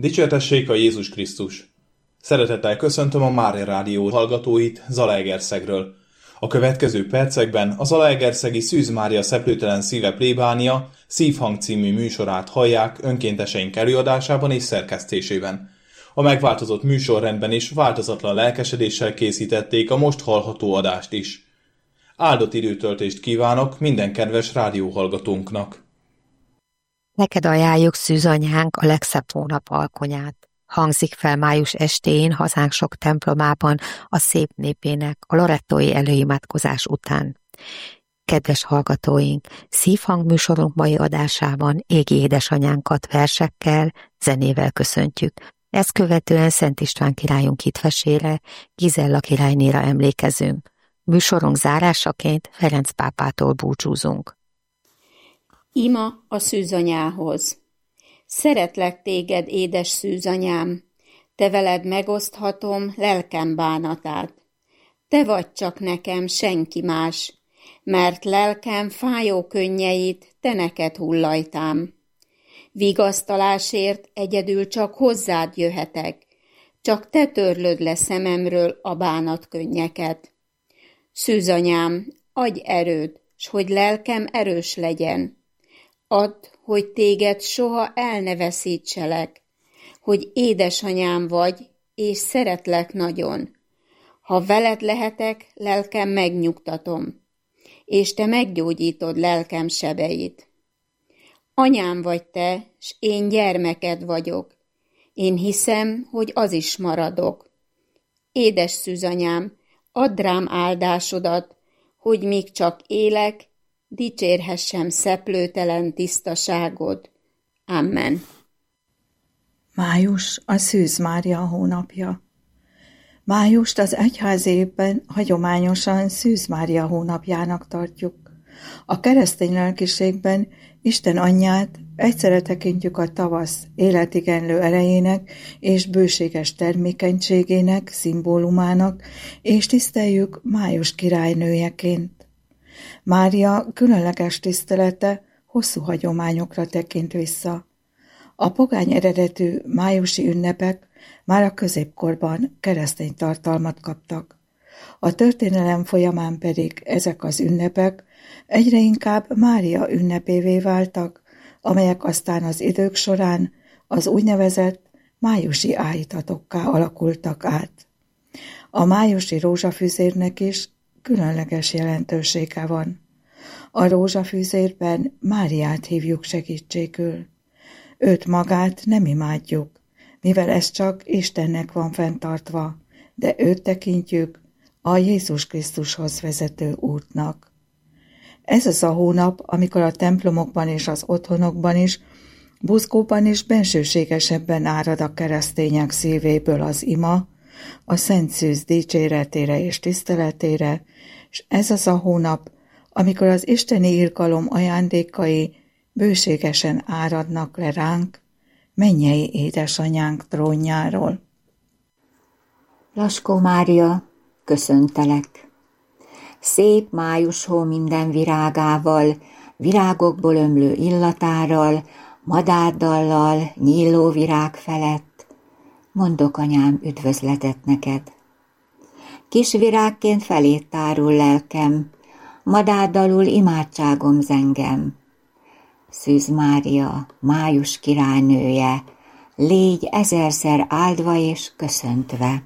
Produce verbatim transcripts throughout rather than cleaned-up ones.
Dicsértessék a Jézus Krisztus! Szeretettel köszöntöm a Mária Rádió hallgatóit Zalaegerszegről. A következő percekben a Zalaegerszegi Szűz Mária Szeplőtelen Szíve plébánia Szívhang című műsorát hallják önkénteseink előadásában és szerkesztésében. A megváltozott műsorrendben is változatlan lelkesedéssel készítették a most hallható adást is. Áldott időtöltést kívánok minden kedves rádióhallgatónknak! Neked ajánljuk, szűzanyánk, a legszebb hónap alkonyát. Hangzik fel május estén hazánk sok templomában a szép népének a lorettói előimádkozás után. Kedves hallgatóink, Szívhang műsorunk mai adásában égi édesanyánkat versekkel, zenével köszöntjük. Ezt követően Szent István királyunk hitvesére, Gizella királynéra emlékezünk. Műsorunk zárásaként Ferenc pápától búcsúzunk. Ima a szűzanyához. Szeretlek téged, édes szűzanyám, te veled megoszthatom lelkem bánatát. Te vagy csak nekem, senki más, mert lelkem fájó könnyeit te neked hullajtám. Vigasztalásért egyedül csak hozzád jöhetek, csak te törlöd le szememről a bánatkönnyeket. Szűzanyám, adj erőd, s hogy lelkem erős legyen. Add, hogy téged soha el ne veszítselek, hogy édesanyám vagy, és szeretlek nagyon. Ha veled lehetek, lelkem megnyugtatom, és te meggyógyítod lelkem sebeit. Anyám vagy te, s én gyermeked vagyok, én hiszem, hogy az is maradok. Édes szűzanyám, add rám áldásodat, hogy míg csak élek, dicsérhessem szeplőtelen tisztaságod. Amen. Május a Szűz Mária hónapja. Májust az egyház évben hagyományosan Szűz Mária hónapjának tartjuk. A keresztény lelkiségben Isten anyját egyszerre tekintjük a tavasz életigenlő erejének és bőséges termékenységének, szimbólumának, és tiszteljük Május királynőjeként. Mária különleges tisztelete hosszú hagyományokra tekint vissza. A pogány eredetű májusi ünnepek már a középkorban keresztény tartalmat kaptak. A történelem folyamán pedig ezek az ünnepek egyre inkább Mária ünnepévé váltak, amelyek aztán az idők során az úgynevezett májusi áhítatokká alakultak át. A májusi rózsafűzérnek is különleges jelentősége van. A rózsafűzérben Máriát hívjuk segítségül. Őt magát nem imádjuk, mivel ez csak Istennek van fenntartva, de őt tekintjük a Jézus Krisztushoz vezető útnak. Ez az a hónap, amikor a templomokban és az otthonokban is, buzgóban is bensőségesebben árad a keresztények szívéből az ima, a Szent Szűz dicséretére és tiszteletére, és ez az a hónap, amikor az isteni irgalom ajándékai bőségesen áradnak le ránk, mennyei édesanyánk trónjáról. Laskó Mária, köszöntelek! Szép május hó minden virágával, virágokból ömlő illatárral, madárdallal, nyíló virág felett, mondok, anyám, üdvözletet neked. Kis virágként felét tárul lelkem, madárdalul imádságom zengem. Szűz Mária, május királynője, légy ezerszer áldva és köszöntve.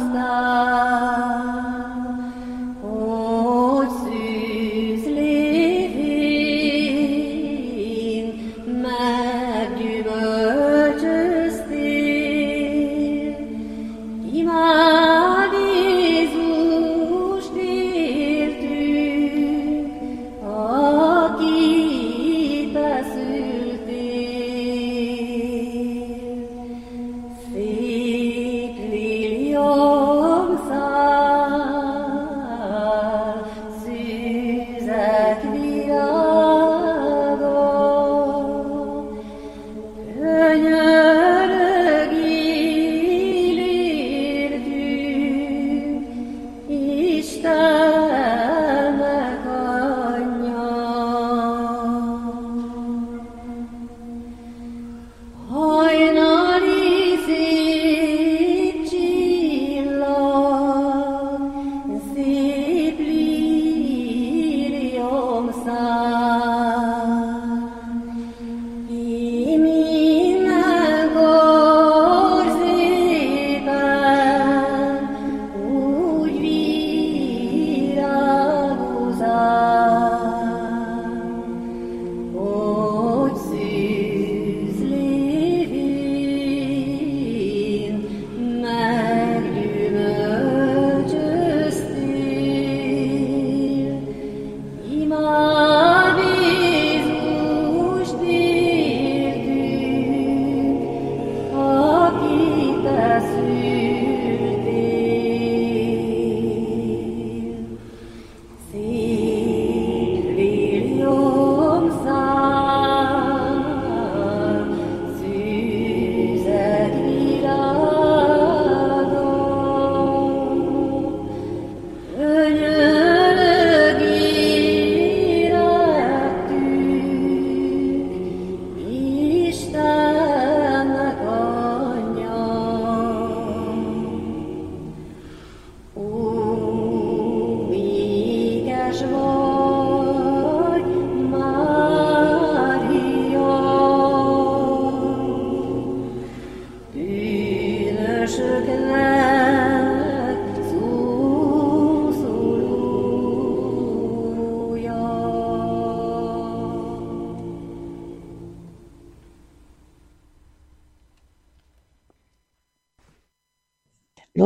Hogy szűz légy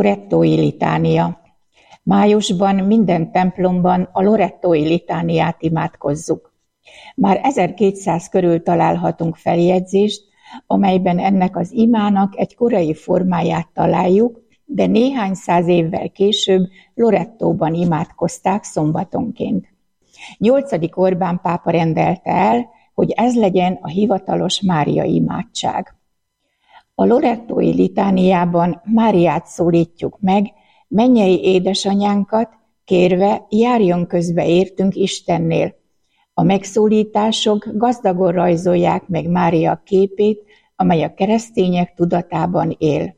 Lorettói litánia. Májusban minden templomban a Lorettói litániát imádkozzuk. Már ezerkétszáz körül találhatunk feljegyzést, amelyben ennek az imának egy korai formáját találjuk, de néhány száz évvel később Lorettóban imádkozták szombatonként. Nyolcadik Orbán pápa rendelte el, hogy ez legyen a hivatalos Mária imádság. A Lorettói litániában Máriát szólítjuk meg, mennyei édesanyánkat, kérve járjon közbe értünk Istennél. A megszólítások gazdagon rajzolják meg Mária képét, amely a keresztények tudatában él.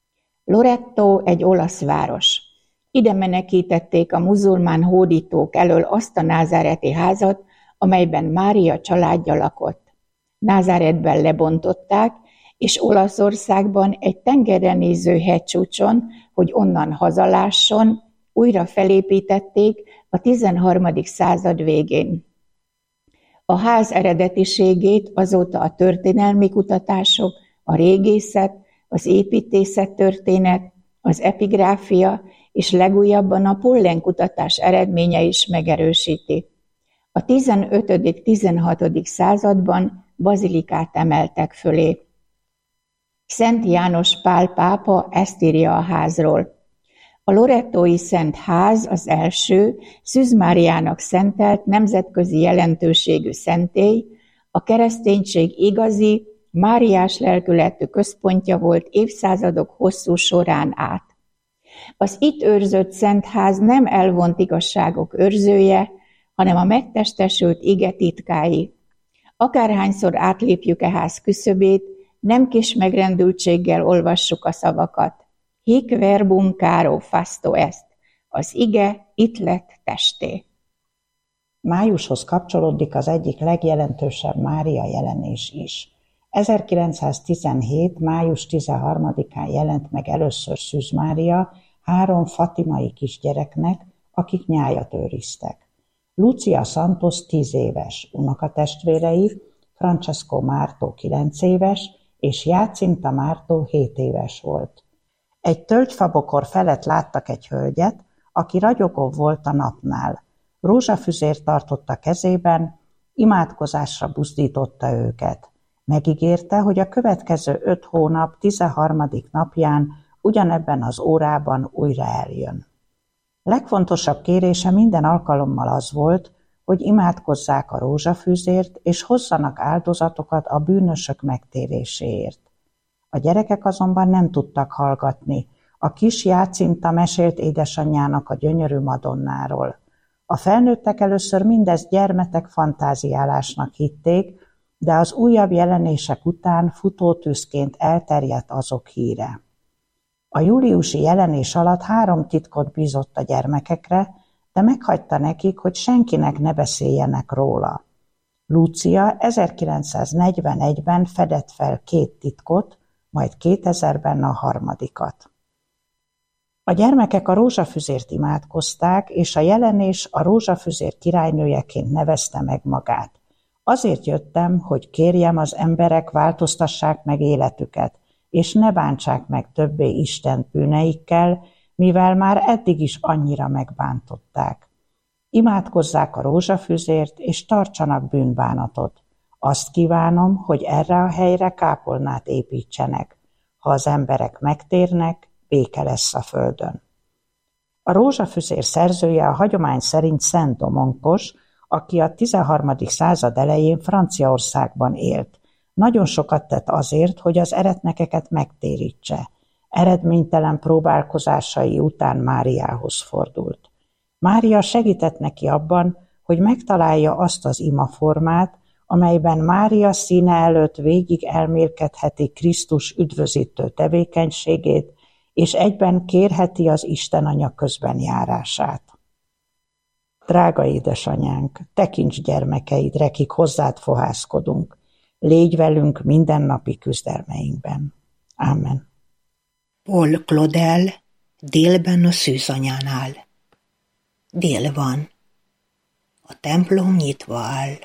Loretto egy olasz város. Ide menekítették a muzulmán hódítók elől azt a názáreti házat, amelyben Mária családja lakott. Názáretben lebontották, és Olaszországban egy tengerre néző hegycsúcson, hogy onnan hazalásson, újra felépítették a tizenharmadik század végén. A ház eredetiségét azóta a történelmi kutatások, a régészet, az építészettörténet, az epigráfia és legújabban a pollenkutatás eredménye is megerősíti. A tizenötödik-tizenhatodik században bazilikát emeltek fölé. Szent János Pál pápa ezt írja a házról. A Lorettói Szent Ház az első, Szűz Máriának szentelt nemzetközi jelentőségű szentély, a kereszténység igazi, máriás lelkületű központja volt évszázadok hosszú során át. Az itt őrzött Szent Ház nem elvont igazságok őrzője, hanem a megtestesült ige titkái. Akárhányszor átlépjük e ház küszöbét, nem kis megrendültséggel olvassuk a szavakat. Hic verbum caro fasto est. Az ige itt lett testé. Májushoz kapcsolódik az egyik legjelentősebb Mária jelenés is. ezerkilencszáztizenhét. május tizenharmadikán jelent meg először Szűz Mária három fatimai kisgyereknek, akik nyájat őriztek. Lucia Santos tíz éves, unokatestvérei, Francesco Mártó kilenc éves, és Jacinta Mártó hét éves volt. Egy tölgyfabokor felett láttak egy hölgyet, aki ragyogó volt a napnál. Rózsafüzért tartott a kezében, imádkozásra buzdította őket. Megígérte, hogy a következő öt hónap tizenharmadik napján ugyanebben az órában újra eljön. Legfontosabb kérése minden alkalommal az volt, hogy imádkozzák a rózsafűzért, és hozzanak áldozatokat a bűnösök megtéréséért. A gyerekek azonban nem tudtak hallgatni. A kis Jacinta mesélt édesanyjának a gyönyörű Madonnáról. A felnőttek először mindezt gyermetek fantáziálásnak hitték, de az újabb jelenések után futótűzként elterjedt azok híre. A júliusi jelenés alatt három titkot bízott a gyermekekre, de meghagyta nekik, hogy senkinek ne beszéljenek róla. Lucia ezerkilencszáznegyvenegyben fedett fel két titkot, majd kétezerben a harmadikat. A gyermekek a rózsafüzért imádkozták, és a jelenés a rózsafüzér királynőjeként nevezte meg magát. Azért jöttem, hogy kérjem az emberek változtassák meg életüket, és ne bántsák meg többé Istent bűneikkel, mivel már eddig is annyira megbántották. Imádkozzák a rózsafüzért, és tartsanak bűnbánatot. Azt kívánom, hogy erre a helyre kápolnát építsenek. Ha az emberek megtérnek, béke lesz a földön. A rózsafüzér szerzője a hagyomány szerint Szent Domonkos, aki a tizenharmadik század elején Franciaországban élt. Nagyon sokat tett azért, hogy az eretnekeket megtérítse. Eredménytelen próbálkozásai után Máriához fordult. Mária segített neki abban, hogy megtalálja azt az imaformát, amelyben Mária színe előtt végig elmélkedheti Krisztus üdvözítő tevékenységét, és egyben kérheti az Istenanya közbenjárását. Drága édesanyánk, tekints gyermekeidre, kik hozzád fohászkodunk. Légy velünk mindennapi küzdelmeinkben. Amen. Paul Claudel, délben a szűzanyánál. Dél van. A templom nyitva áll.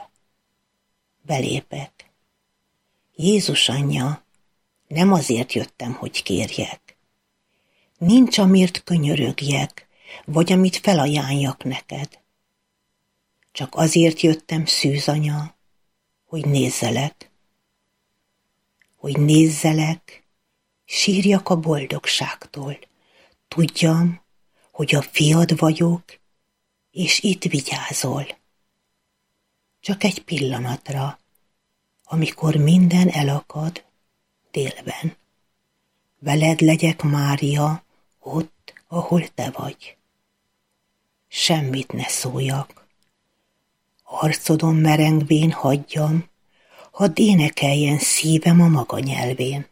Belépek. Jézus anyja, nem azért jöttem, hogy kérjek. Nincs, amiért könyörögjek, vagy amit felajánljak neked. Csak azért jöttem, szűzanya, hogy nézzelek. Hogy nézzelek, sírjak a boldogságtól. Tudjam, hogy a fiad vagyok, és itt vigyázol. Csak egy pillanatra, amikor minden elakad délben. Veled legyek, Mária, ott, ahol te vagy. Semmit ne szóljak. Arcodon merengvén hagyjam, hadd énekeljen szívem a maga nyelvén.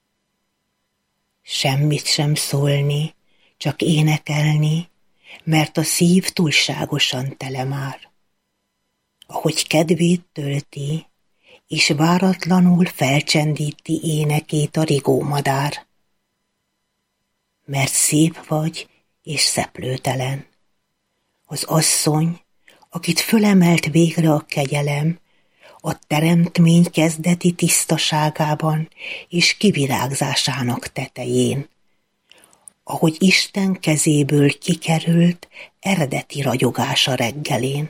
Semmit sem szólni, csak énekelni, mert a szív túlságosan tele már. Ahogy kedvét tölti, és váratlanul felcsendíti énekét a rigómadár. Mert szép vagy, és szeplőtelen. Az asszony, akit fölemelt végre a kegyelem, a teremtmény kezdeti tisztaságában és kivirágzásának tetején, ahogy Isten kezéből kikerült eredeti ragyogása reggelén.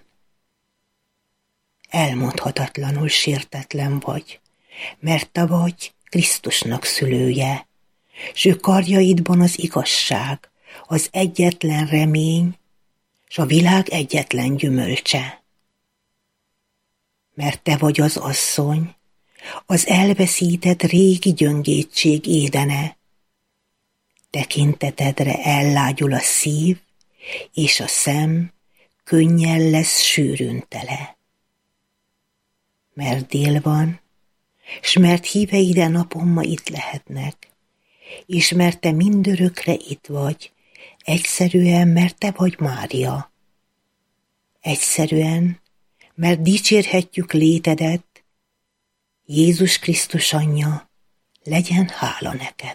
Elmondhatatlanul sértetlen vagy, mert te vagy Krisztusnak szülője, s ő karjaidban az igazság, az egyetlen remény, s a világ egyetlen gyümölcse. Mert te vagy az asszony, az elveszített régi gyöngétség édene. Tekintetedre ellágyul a szív, és a szem könnyen lesz sűrűn tele. Mert dél van, s mert híveide napomma itt lehetnek, és mert te mindörökre itt vagy, egyszerűen, mert te vagy Mária. Egyszerűen, mert dicsérhetjük létedet, Jézus Krisztus anyja, legyen hála neked.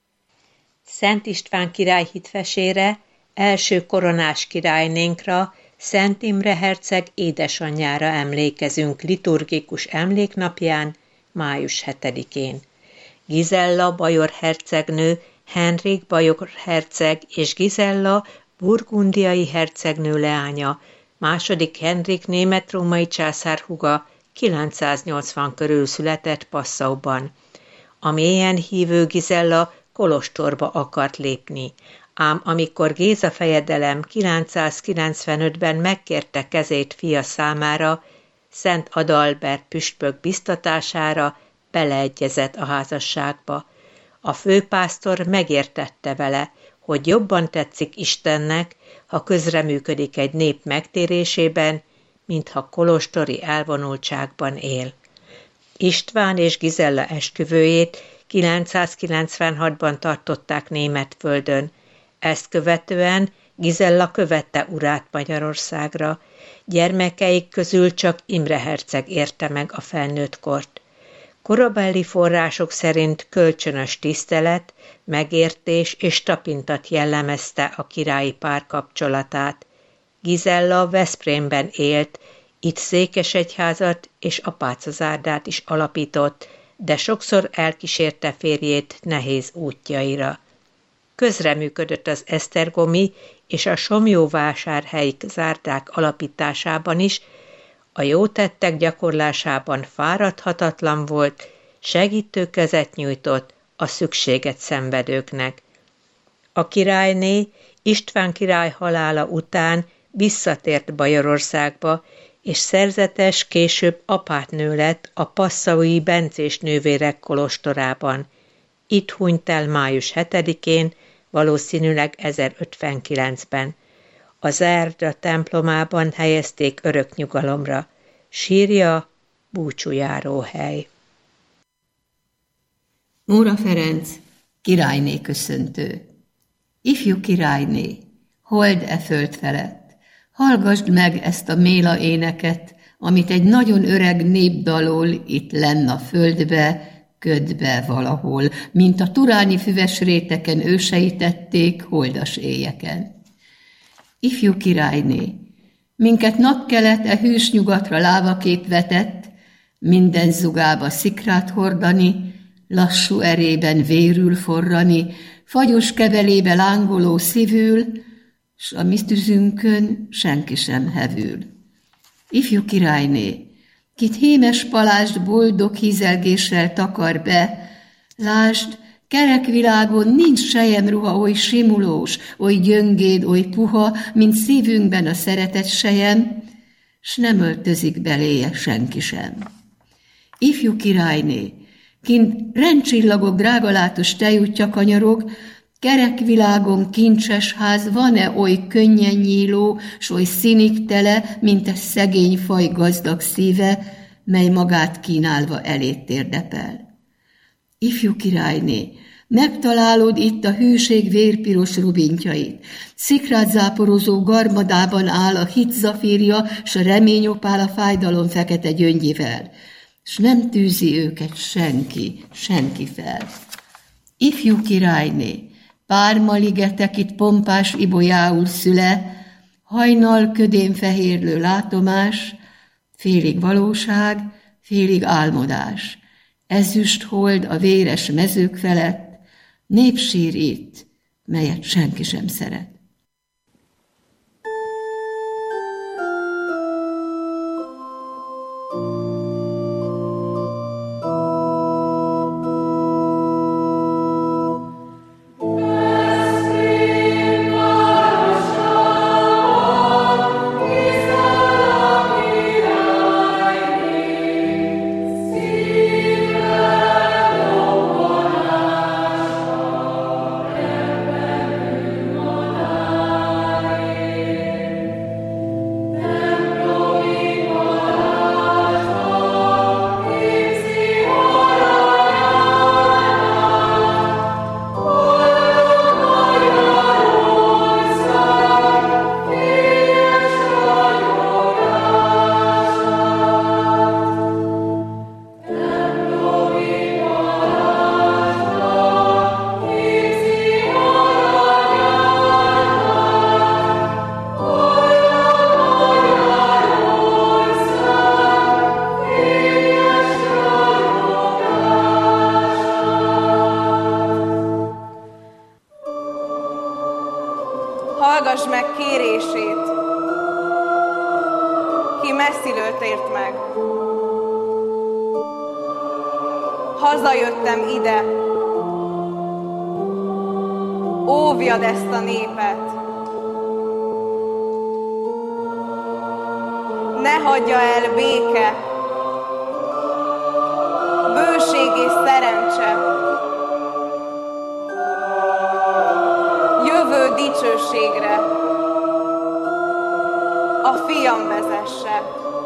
Szent István király hitvesére, első koronás királynénkra, Szent Imre herceg édesanyjára emlékezünk liturgikus emléknapján, május hetedikén. Gizella bajor hercegnő, Henrik bajor herceg és Gizella burgundiai hercegnő leánya, második Henrik német-római császár húga kilencszáznyolcvan körül született Passauban. A mélyen hívő Gizella kolostorba akart lépni, ám amikor Géza fejedelem kilencszázkilencvenötben megkérte kezét fia számára, Szent Adalbert püspök biztatására beleegyezett a házasságba. A főpásztor megértette vele, hogy jobban tetszik Istennek, ha közreműködik egy nép megtérésében, mint ha kolostori elvonultságban él. István és Gizella esküvőjét kilencszázkilencvenhatban tartották Németföldön. Ezt követően Gizella követte urát Magyarországra. Gyermekeik közül csak Imre herceg érte meg a felnőtt kort. Korabeli források szerint kölcsönös tisztelet, megértés és tapintat jellemezte a királyi pár kapcsolatát. Gizella Veszprémben élt, itt székesegyházat és apácazárdát is alapított, de sokszor elkísérte férjét nehéz útjaira. Közreműködött az esztergomi és a somlyóvásárhelyi zárdák alapításában is, a jó tettek gyakorlásában fáradhatatlan volt, segítő kezet nyújtott a szükséget szenvedőknek. A királyné István király halála után visszatért Bajorországba, és szerzetes később apátnő lett a passaui bencés nővérek kolostorában. Itt hunyt el május hetedikén, valószínűleg ezerötvenkilencben. A zárda templomában helyezték örök nyugalomra. Sírja búcsújáró hely. Móra Ferenc, királyné köszöntő. Ifjú királyné, hold e föld felett, hallgasd meg ezt a méla éneket, amit egy nagyon öreg népdalol itt lenn a földbe, ködbe valahol, mint a turányi füves réteken ősei tették holdas éjeken. Ifjú királyné, minket napkelet e hűs nyugatra lávakép vetett, minden zugába szikrát hordani, lassú erében vérül forrani, fagyos kevelébe lángoló szívül, s a mi tüzünkön senki sem hevül. Ifjú királyné, kit hémes palást boldog hízelgéssel takar be, lásd, kerek világon nincs selyemruha oly simulós, oly gyöngéd, oly puha, mint szívünkben a szeretet sejem, s nem öltözik beléje senki sem. Ifjú királyné, kint rendcsillagok drágalátos tejútja kanyarog, kerek világon kincses ház van-e oly könnyen nyíló, s oly színig tele, mint ez szegény faj gazdag szíve, mely magát kínálva elét térdepel. Ifjú királyné, megtalálod itt a hűség vérpiros rubintjait, szikrát záporozó garmadában áll a hit zafírja, s a remény opál a fájdalom fekete gyöngyivel, s nem tűzi őket senki, senki fel. Ifjú királyné, pármaligetek itt pompás ibolyául szüle, hajnal ködén fehérlő látomás, félig valóság, félig álmodás, ezüst hold a véres mezők felett, népsír itt, melyet senki sem szeret. Hallgass meg kérését, ki messziről tért meg. Hazajöttem ide, óvjad ezt a népet. Ne hagyja el béke, bőség és szerencse. Jövő dicsőségre a fiam vezesse.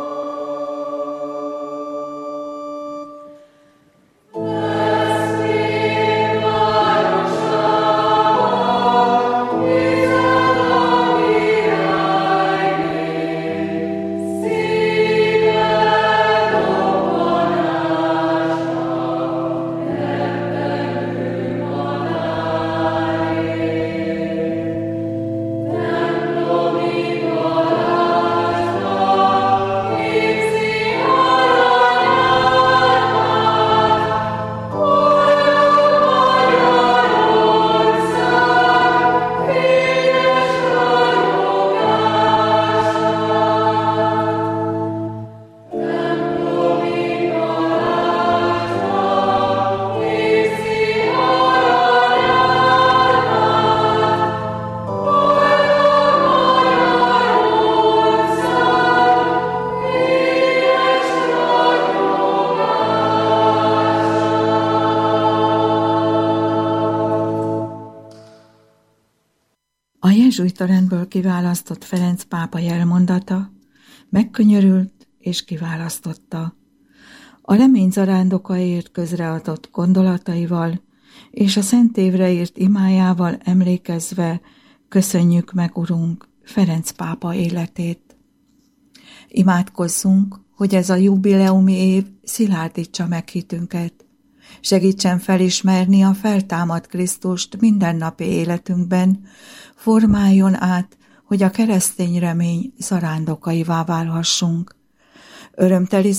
A jezsuita rendből kiválasztott Ferenc pápa jelmondata megkönyörült és kiválasztotta. A remény zarándokaért közreadott gondolataival és a Szent Évre írt imájával emlékezve köszönjük meg, Urunk, Ferenc pápa életét. Imádkozzunk, hogy ez a jubileumi év szilárdítsa meg hitünket, segítsen felismerni a feltámadt Krisztust mindennapi életünkben, formáljon át, hogy a keresztény remény zarándokaivá válhassunk. Örömteli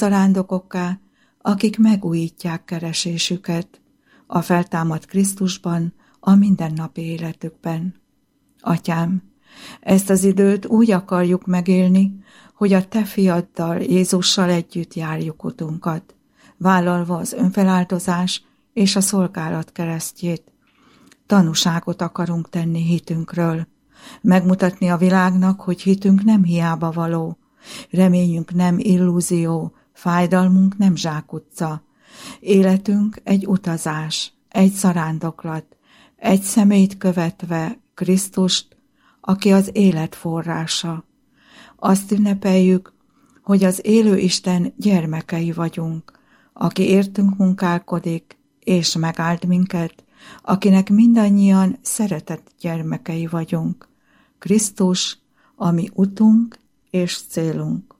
zarándokokká, akik megújítják keresésüket, a feltámadt Krisztusban, a mindennapi életükben. Atyám, ezt az időt úgy akarjuk megélni, hogy a Te fiaddal, Jézussal együtt járjuk utunkat, vállalva az önfeláldozás és a szolgálat keresztjét. Tanúságot akarunk tenni hitünkről, megmutatni a világnak, hogy hitünk nem hiába való, reményünk nem illúzió, fájdalmunk nem zsákutca, életünk egy utazás, egy zarándoklat, egy személyt követve Krisztust, aki az élet forrása. Azt ünnepeljük, hogy az élő Isten gyermekei vagyunk, aki értünk munkálkodik, és megáld minket, akinek mindannyian szeretett gyermekei vagyunk. Krisztus, ami utunk és célunk.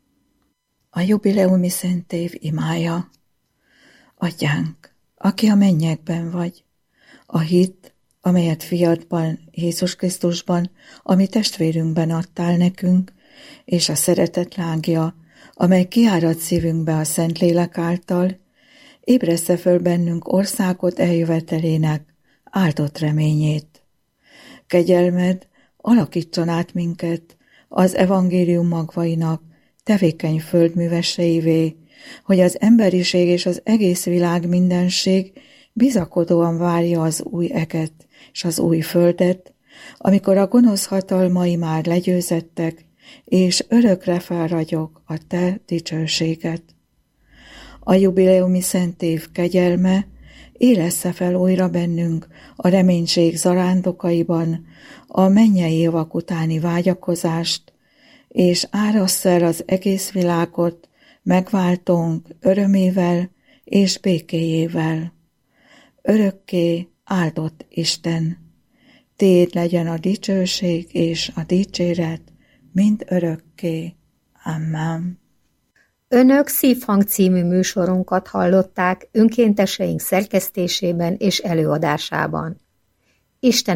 A jubileumi szentév imája. Atyánk, aki a mennyekben vagy, a hit, amelyet fiadban, Jézus Krisztusban, ami testvérünkben adtál nekünk, és a szeretet lángja, amely kiárad szívünkbe a Szentlélek által, ébreszte föl bennünk országot eljövetelének áldott reményét. Kegyelmed alakítson át minket az evangélium magvainak tevékeny földműveseivé, hogy az emberiség és az egész világ mindenség bizakodóan várja az új eget és az új földet, amikor a gonosz hatalmai már legyőzettek, és örökre felragyog a Te dicsőséget. A jubileumi szentév kegyelme élessze fel újra bennünk a reménység zarándokaiban a mennyei javak utáni vágyakozást, és árassza el az egész világot megváltónk örömével és békéjével. Örökké áldott Isten, Téd legyen a dicsőség és a dicséret, mind örökké. Amen. Önök Szívhang című műsorunkat hallották önkénteseink szerkesztésében és előadásában. Isten